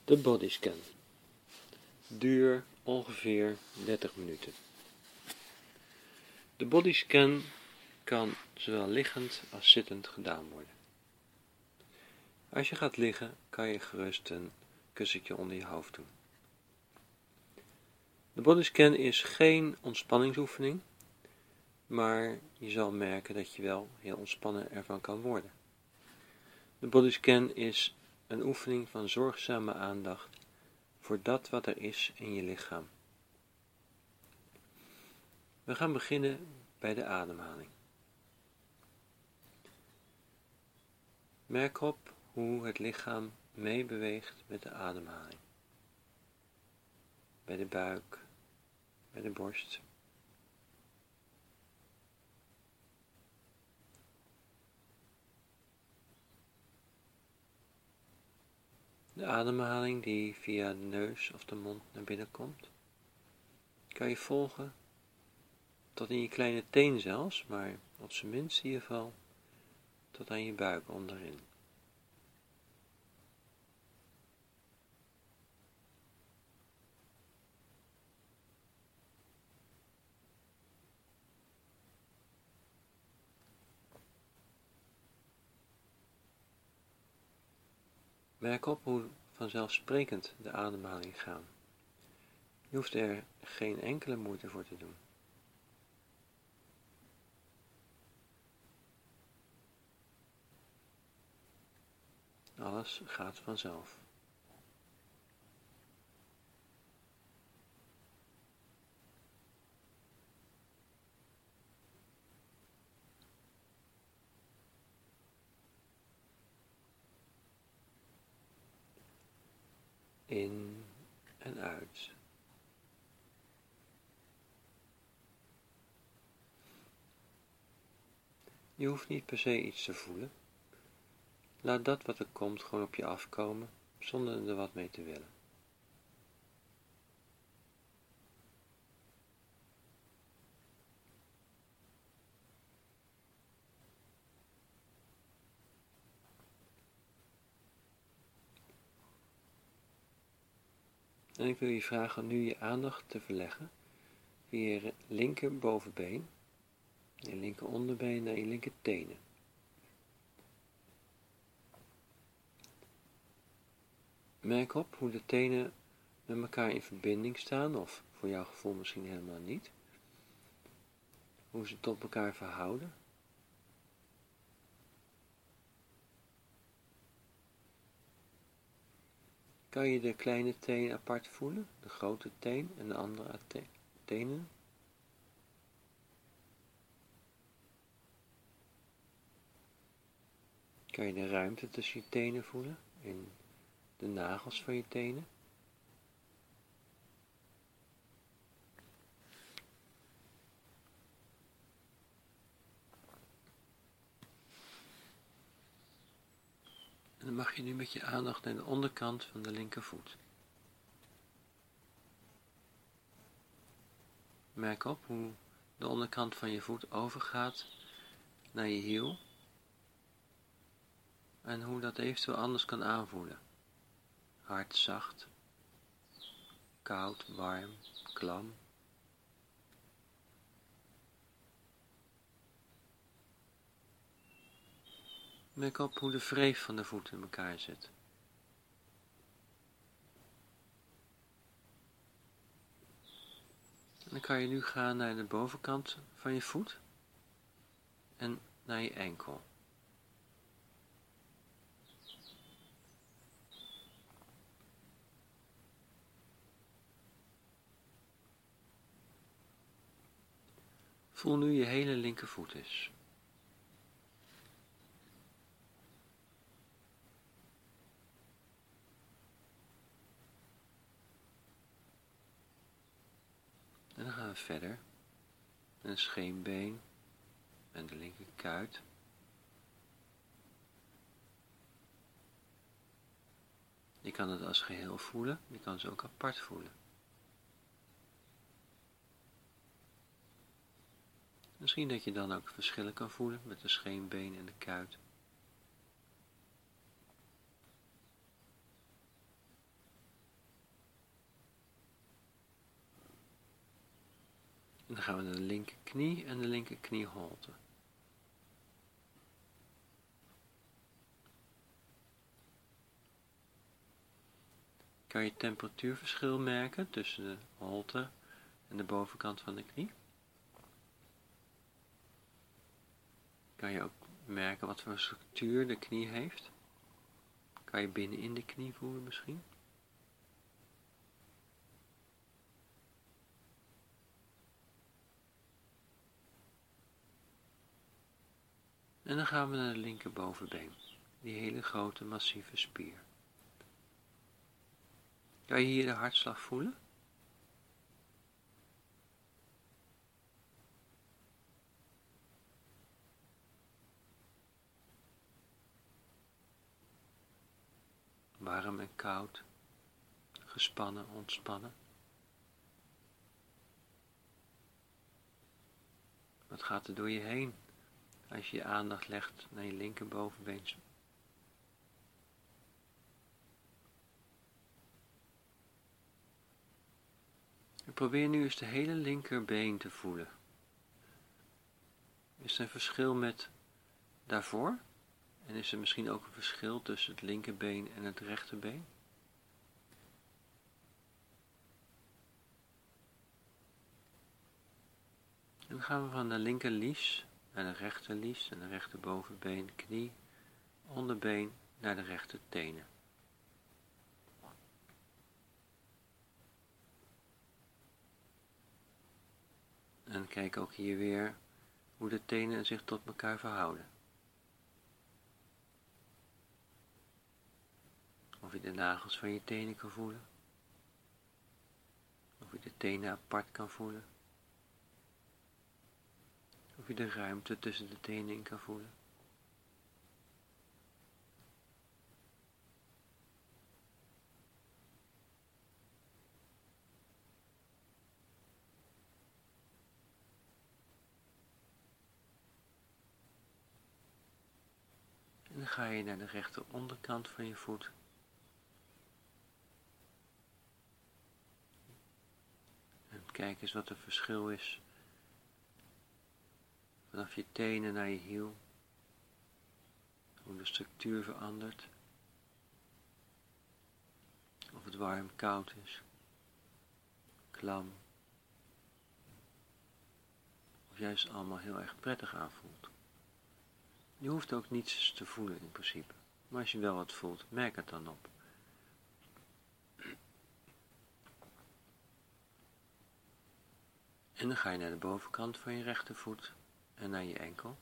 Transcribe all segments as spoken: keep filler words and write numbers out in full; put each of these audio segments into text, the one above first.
De bodyscan. Duur ongeveer dertig minuten. De bodyscan kan zowel liggend als zittend gedaan worden. Als je gaat liggen, kan je gerust een kussentje onder je hoofd doen. De bodyscan is geen ontspanningsoefening, maar je zal merken dat je wel heel ontspannen ervan kan worden. De bodyscan is een oefening van zorgzame aandacht voor dat wat er is in je lichaam. We gaan beginnen bij de ademhaling. Merk op hoe het lichaam meebeweegt met de ademhaling. Bij de buik, bij de borst. De ademhaling die via de neus of de mond naar binnen komt, kan je volgen tot in je kleine teen zelfs, maar op zijn minst in ieder geval tot aan je buik onderin. Merk op hoe vanzelfsprekend de ademhaling gaat. Je hoeft er geen enkele moeite voor te doen. Alles gaat vanzelf. In en uit. Je hoeft niet per se iets te voelen. Laat dat wat er komt gewoon op je afkomen, zonder er wat mee te willen. En ik wil je vragen nu je aandacht te verleggen via je linker bovenbeen, je linker onderbeen naar je linker tenen. Merk op hoe de tenen met elkaar in verbinding staan, of voor jouw gevoel misschien helemaal niet. Hoe ze tot elkaar verhouden. Kan je de kleine teen apart voelen, de grote teen en de andere tenen? Kan je de ruimte tussen je tenen voelen, in de nagels van je tenen? En dan mag je nu met je aandacht naar de onderkant van de linkervoet. Merk op hoe de onderkant van je voet overgaat naar je hiel. En hoe dat eventueel anders kan aanvoelen. Hard, zacht, koud, warm, klam. Merk op hoe de wreef van de voet in elkaar zit. En dan kan je nu gaan naar de bovenkant van je voet en naar je enkel. Voel nu je hele linkervoet eens. En dan gaan we verder. Een scheenbeen en de linkerkuit. Je kan het als geheel voelen, je kan ze ook apart voelen. Misschien dat je dan ook verschillen kan voelen met de scheenbeen en de kuit. En dan gaan we naar de linkerknie en de linkerknieholte. Kan je temperatuurverschil merken tussen de holte en de bovenkant van de knie? Kan je ook merken wat voor structuur de knie heeft? Kan je binnenin de knie voelen misschien? En dan gaan we naar de linkerbovenbeen, die hele grote massieve spier. Kan je hier de hartslag voelen? Warm en koud, gespannen, ontspannen. Wat gaat er door je heen als je je aandacht legt naar je linkerbovenbeen? En probeer nu eens de hele linkerbeen te voelen. Is er een verschil met daarvoor? En is er misschien ook een verschil tussen het linkerbeen en het rechterbeen? En dan gaan we van de linkerlies naar de rechterlies en de rechterbovenbeen, knie, onderbeen naar de rechtertenen. En kijk ook hier weer hoe de tenen zich tot elkaar verhouden. Of je de nagels van je tenen kan voelen. Of je de tenen apart kan voelen. Of je de ruimte tussen de tenen in kan voelen. En dan ga je naar de rechter onderkant van je voet. En kijk eens wat het verschil is vanaf je tenen naar je hiel. Hoe de structuur verandert. Of het warm, koud is. Klam. Of juist allemaal heel erg prettig aanvoelt. Je hoeft ook niets te voelen in principe. Maar als je wel wat voelt, merk het dan op. En dan ga je naar de bovenkant van je rechtervoet en naar je enkel.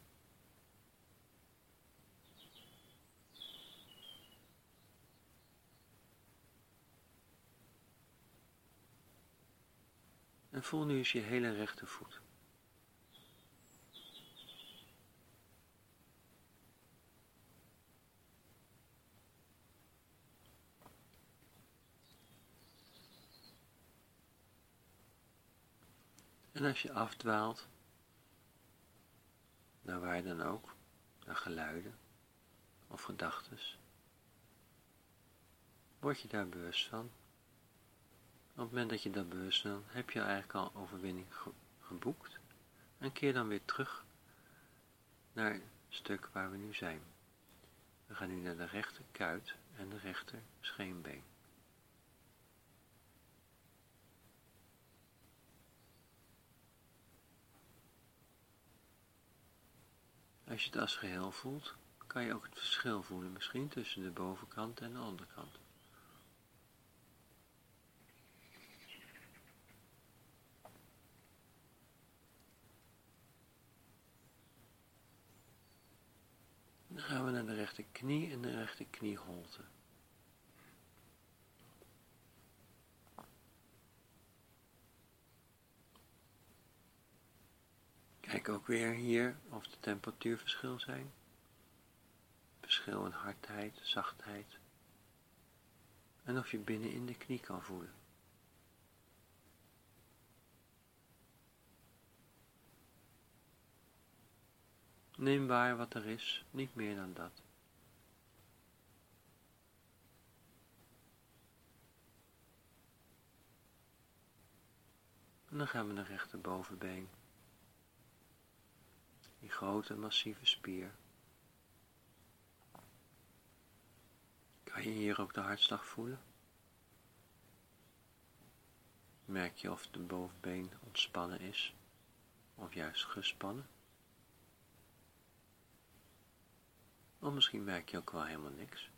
En voel nu eens je hele rechtervoet. En als je afdwaalt, naar waar dan ook, naar geluiden of gedachtes, word je daar bewust van. Op het moment dat je daar bewust bent, heb je eigenlijk al overwinning ge geboekt. En keer dan weer terug naar het stuk waar we nu zijn. We gaan nu naar de rechterkuit en de rechter scheenbeen. Als je het als geheel voelt, kan je ook het verschil voelen, misschien tussen de bovenkant en de onderkant. Dan gaan we naar de rechterknie en de rechterknieholte. Kijk ook weer hier of de temperatuurverschil zijn. Verschil in hardheid, zachtheid. En of je binnen in de knie kan voelen. Neem waar wat er is, niet meer dan dat. En dan gaan we naar rechterbovenbeen. Die grote massieve spier. Kan je hier ook de hartslag voelen? Merk je of de bovenbeen ontspannen is, of juist gespannen? Of misschien merk je ook wel helemaal niks.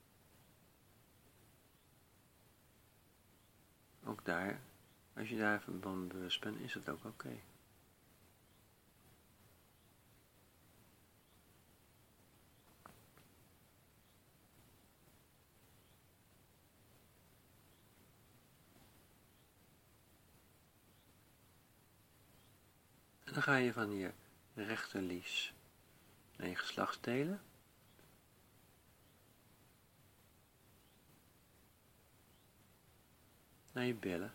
Ook daar, als je daar van bewust bent, is het ook oké. Okay. En dan ga je van je rechterlies naar je geslachtsdelen. Naar je billen.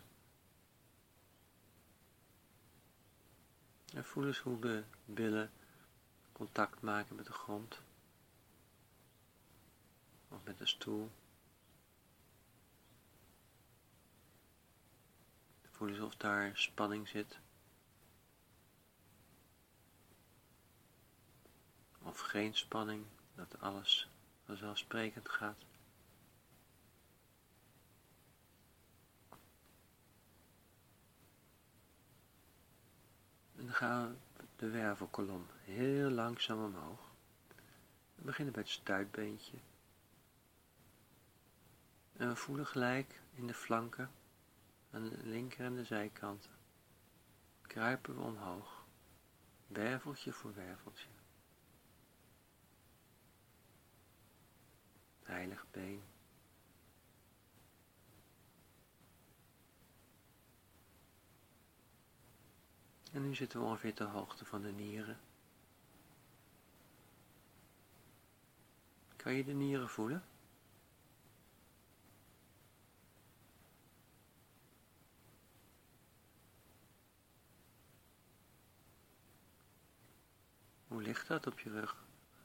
En voel eens hoe de billen contact maken met de grond. Of met de stoel. Voel eens of daar spanning zit. Of geen spanning, dat alles vanzelfsprekend gaat. En dan gaan we de wervelkolom heel langzaam omhoog. We beginnen bij het stuitbeentje. En we voelen gelijk in de flanken, aan de linker en de zijkanten, kruipen we omhoog, werveltje voor werveltje. Heilig been. En nu zitten we ongeveer ter hoogte van de nieren. Kan je de nieren voelen? Hoe ligt dat op je rug?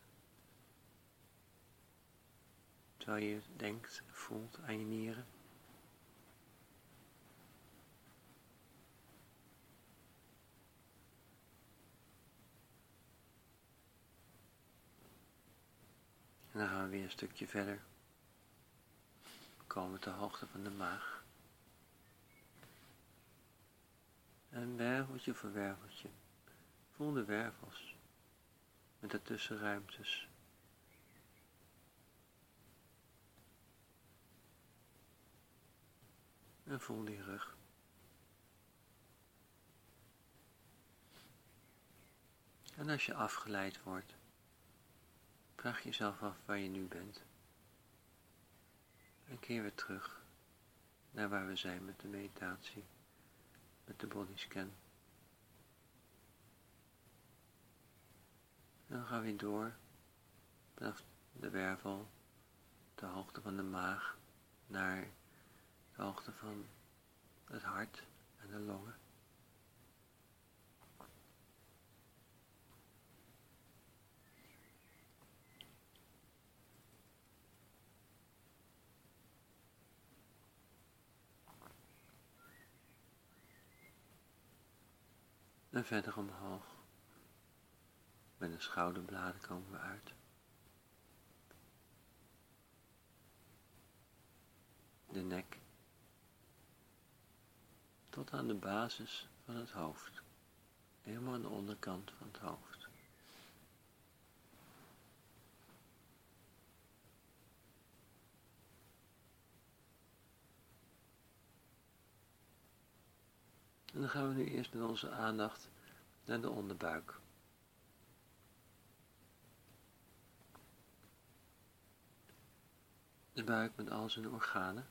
Terwijl je denkt, voelt aan je nieren. En dan gaan we weer een stukje verder. We komen ter hoogte van de maag. En werveltje voor werveltje. Voel de wervels. Met de tussenruimtes. En voel die rug. En als je afgeleid wordt, vraag jezelf af waar je nu bent. En keer weer terug naar waar we zijn met de meditatie, met de bodyscan. En dan gaan we door, vanaf de wervel, de hoogte van de maag, naar de hoogte van het hart en de longen. En verder omhoog. Met de schouderbladen komen we uit. De nek. Tot aan de basis van het hoofd. Helemaal aan de onderkant van het hoofd. En dan gaan we nu eerst met onze aandacht naar de onderbuik. De buik met al zijn organen.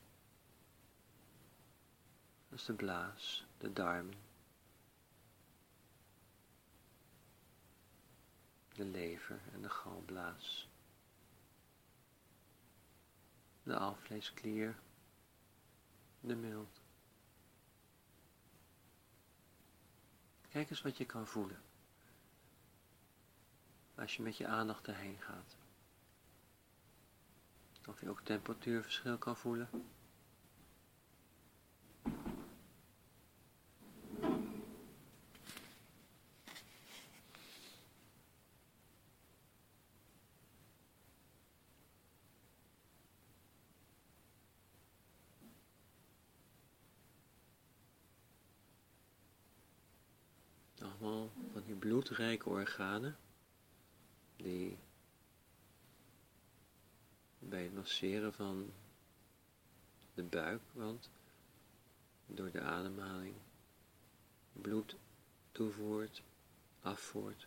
Dat is de blaas, de darmen, de lever en de galblaas. De alvleesklier, de milt. Kijk eens wat je kan voelen. Als je met je aandacht erheen gaat. Of je ook temperatuurverschil kan voelen. allemaal van die bloedrijke organen die bij het masseren van de buikwand door de ademhaling bloed toevoert, afvoert.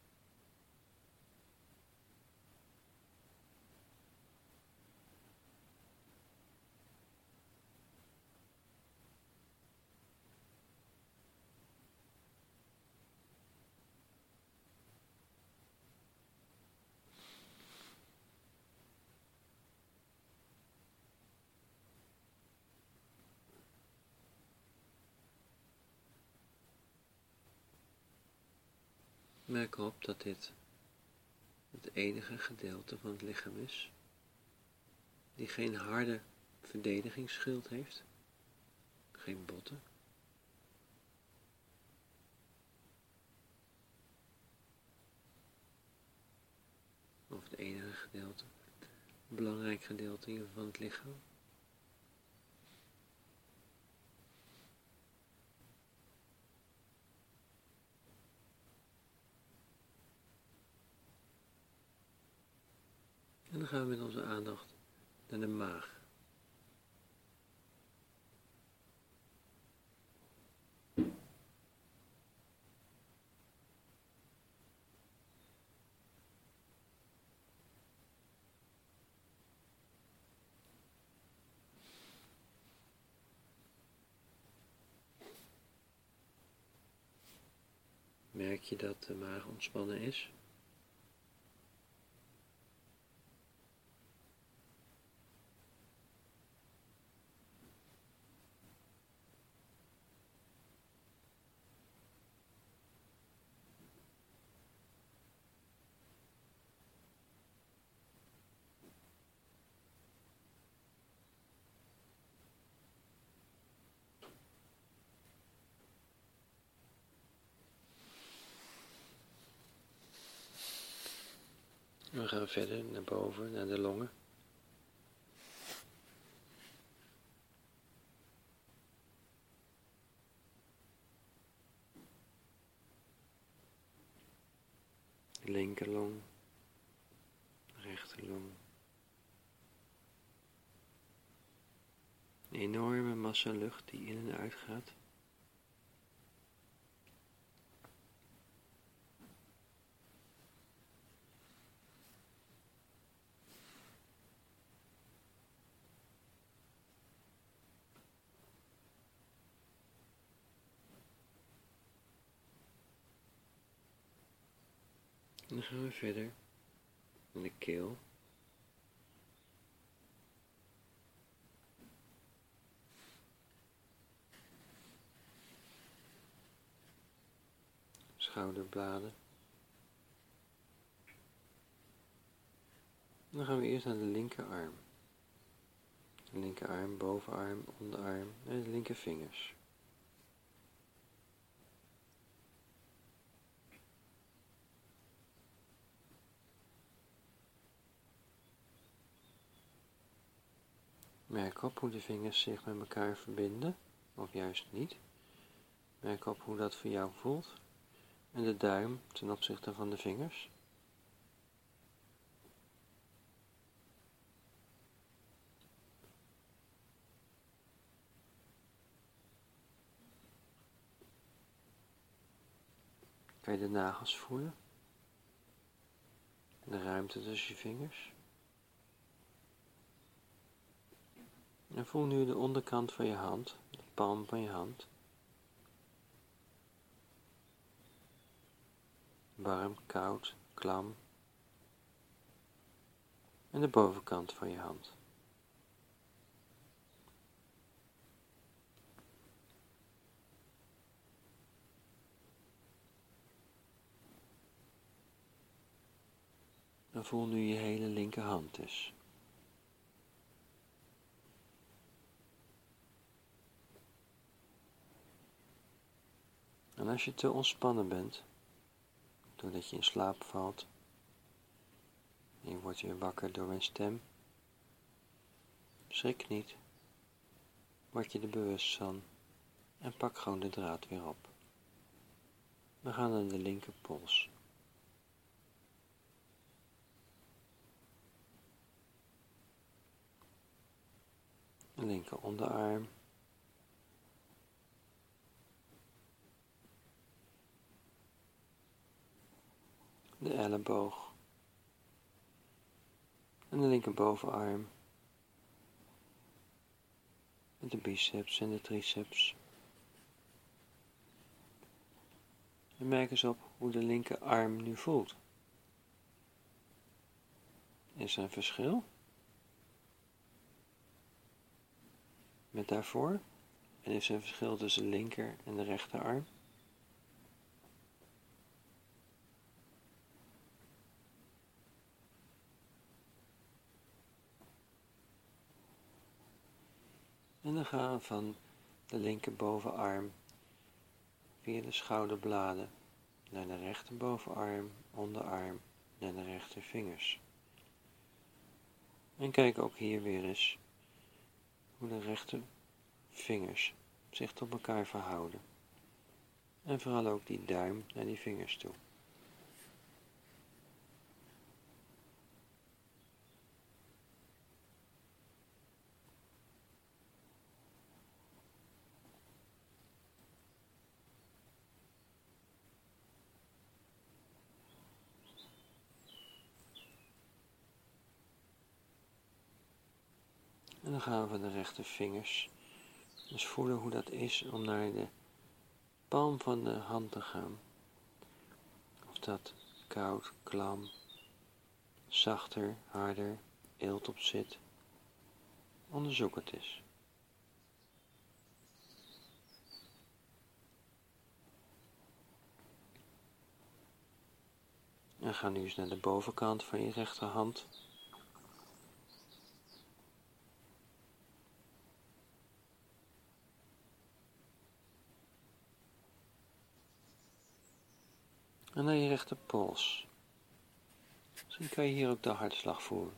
Merk op dat dit het enige gedeelte van het lichaam is die geen harde verdedigingsschild heeft, geen botten. Of het enige gedeelte, een belangrijk gedeelte van het lichaam. En dan gaan we met onze aandacht naar de maag. Merk je dat de maag ontspannen is? Dan gaan we verder naar boven, naar de longen. Linkerlong, rechterlong. Een enorme massa lucht die in en uit gaat. En dan gaan we verder naar de keel. Schouderbladen. Dan gaan we eerst naar de linkerarm. De linkerarm, bovenarm, onderarm en de linkervingers. Merk op hoe de vingers zich met elkaar verbinden, of juist niet. Merk op hoe dat voor jou voelt. En de duim ten opzichte van de vingers. Kan je de nagels voelen? De ruimte tussen je vingers. En voel nu de onderkant van je hand, de palm van je hand. Warm, koud, klam. En de bovenkant van je hand. En voel nu je hele linkerhand dus. En als je te ontspannen bent, doordat je in slaap valt, en je wordt weer wakker door mijn stem, schrik niet, word je er bewust van en pak gewoon de draad weer op. We gaan naar de linkerpols. De linker onderarm. De elleboog. En de linker bovenarm. Met de biceps en de triceps. En merk eens op hoe de linkerarm nu voelt. Is er een verschil met daarvoor? En is er een verschil tussen de linker en de rechterarm? En dan gaan we van de linker bovenarm via de schouderbladen naar de rechter bovenarm, onderarm, naar de rechtervingers. En kijk ook hier weer eens hoe de rechtervingers zich tot elkaar verhouden. En vooral ook die duim naar die vingers toe. En dan gaan we van de rechtervingers dus voelen hoe dat is om naar de palm van de hand te gaan. Of dat koud, klam, zachter, harder, eelt op zit. Onderzoek het eens. En ga nu eens naar de bovenkant van je rechterhand. En naar je rechterpols. Misschien kan je hier ook de hartslag voelen.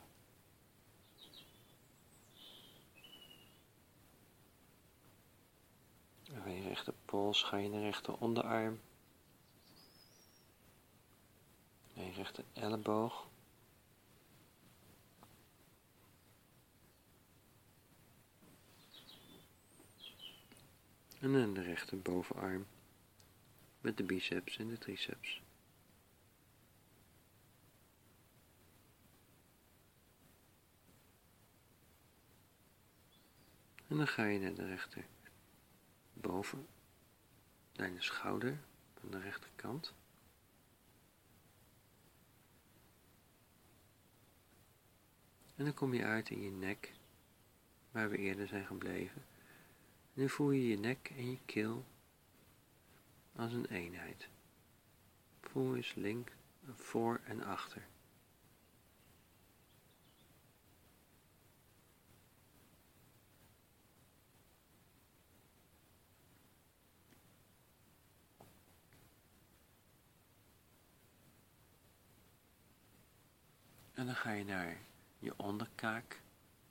En van je rechterpols ga je naar je rechter onderarm. Naar je rechter elleboog. En dan de rechter bovenarm. Met de biceps en de triceps. En dan ga je naar de rechter boven, naar de schouder van de rechterkant. En dan kom je uit in je nek, waar we eerder zijn gebleven. En nu voel je je nek en je keel als een eenheid. Voel eens link, voor en achter. En dan ga je naar je onderkaak.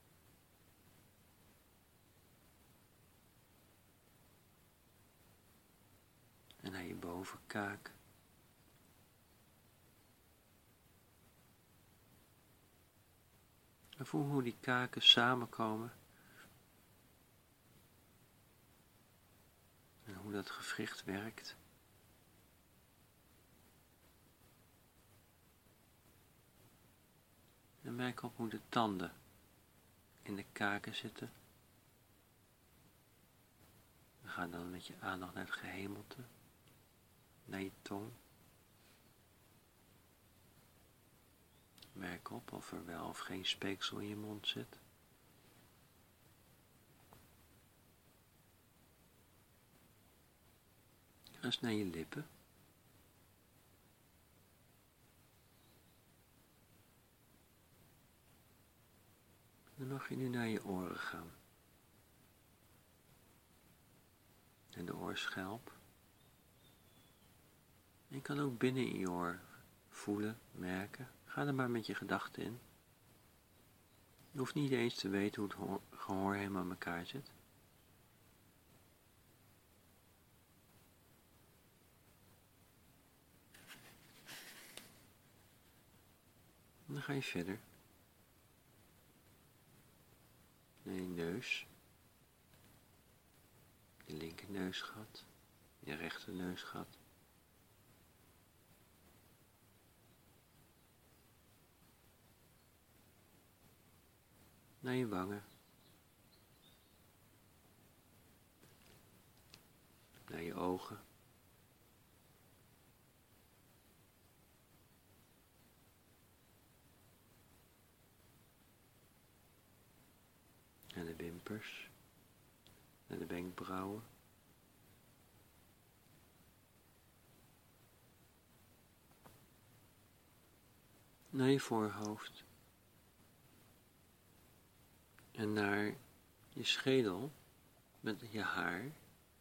En naar je bovenkaak. En voel hoe die kaken samenkomen. En hoe dat gewricht werkt. En merk op hoe de tanden in de kaken zitten. En ga dan met je aandacht naar het gehemelte, naar je tong. Merk op of er wel of geen speeksel in je mond zit. Ga eens naar je lippen. Dan mag je nu naar je oren gaan. En de oorschelp. En je kan ook binnen in je oor voelen, merken. Ga er maar met je gedachten in. Je hoeft niet eens te weten hoe het gehoor, gehoor helemaal in elkaar zit. Dan ga je verder naar je neus, je linker neusgat, je rechter neusgat. Naar je wangen, naar je ogen, naar de wimpers, naar de wenkbrauwen, naar je voorhoofd en naar je schedel met je haar.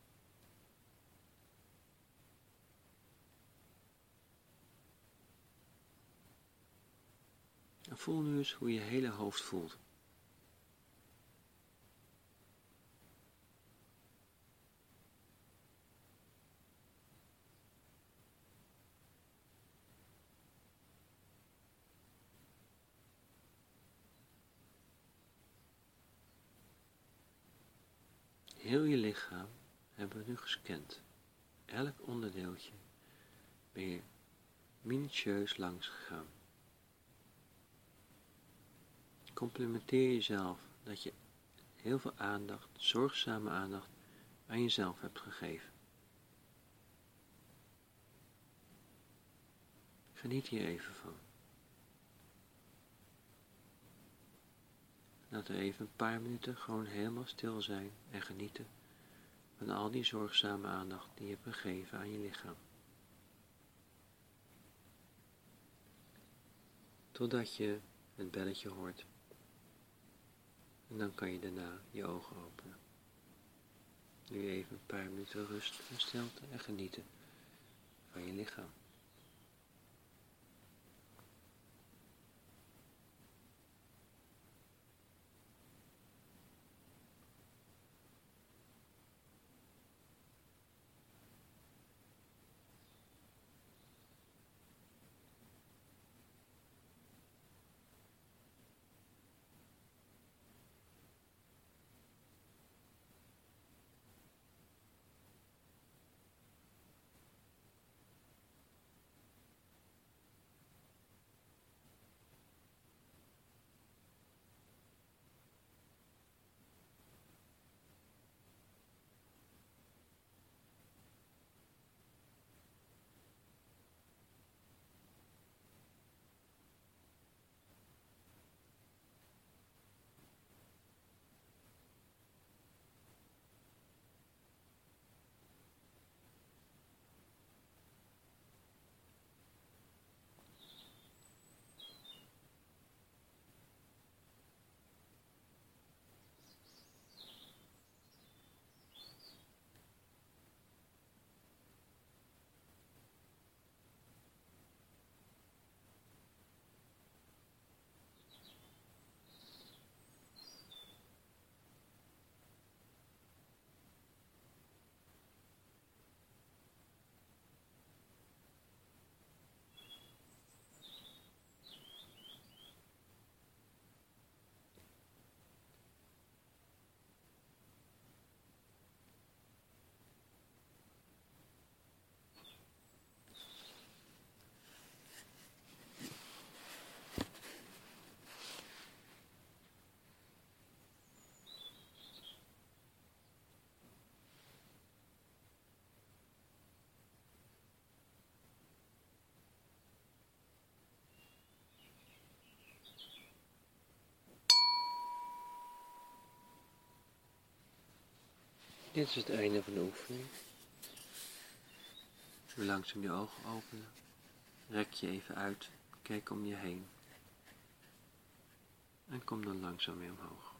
En voel nu eens hoe je hele hoofd voelt. Heel je lichaam hebben we nu gescand. Elk onderdeeltje ben je minutieus langs gegaan. Complimenteer jezelf dat je heel veel aandacht, zorgzame aandacht, aan jezelf hebt gegeven. Geniet hier even van. Laat er even een paar minuten gewoon helemaal stil zijn en genieten van al die zorgzame aandacht die je hebt gegeven aan je lichaam. Totdat je het belletje hoort. En dan kan je daarna je ogen openen. Nu even een paar minuten rust en stilte en genieten van je lichaam. Dit is het einde van de oefening. Zo langzaam je ogen openen. Rek je even uit. Kijk om je heen. En kom dan langzaam weer omhoog.